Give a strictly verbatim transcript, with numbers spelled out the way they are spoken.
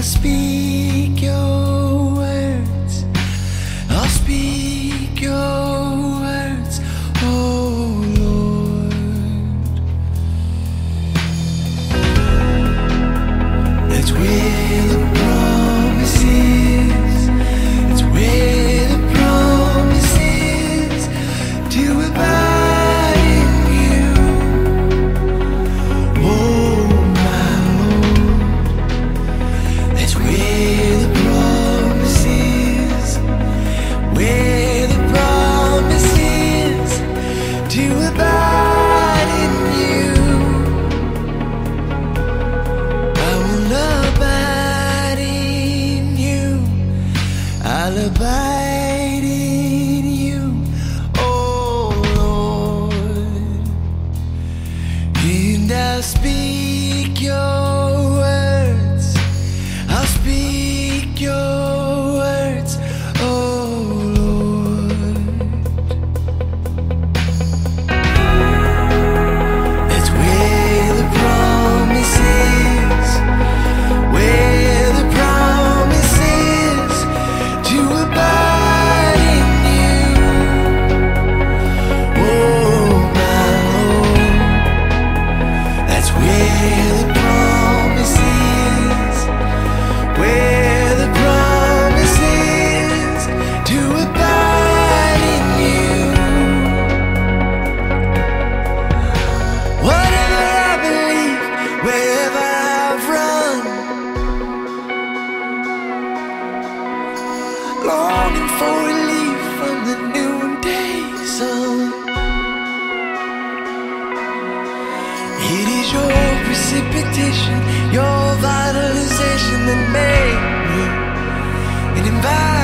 speak your words, I'll speak your words, oh Lord. That's where the promise is, it's where the promise is to abide in you, oh my Lord. That's where the promise is, where the promise is to abide in you. I will abide in you, I'll abide in you, oh Lord. And I'll speak your words, I'll speak your words, oh Lord. That's where the promise is, where the promise is to abide in you, oh my Lord. That's where the promise is, where the promise is to abide in you. Whatever I believe, wherever I've run, longing for relief from the noonday sun. It is your precipitation, your vitalization that made me an environment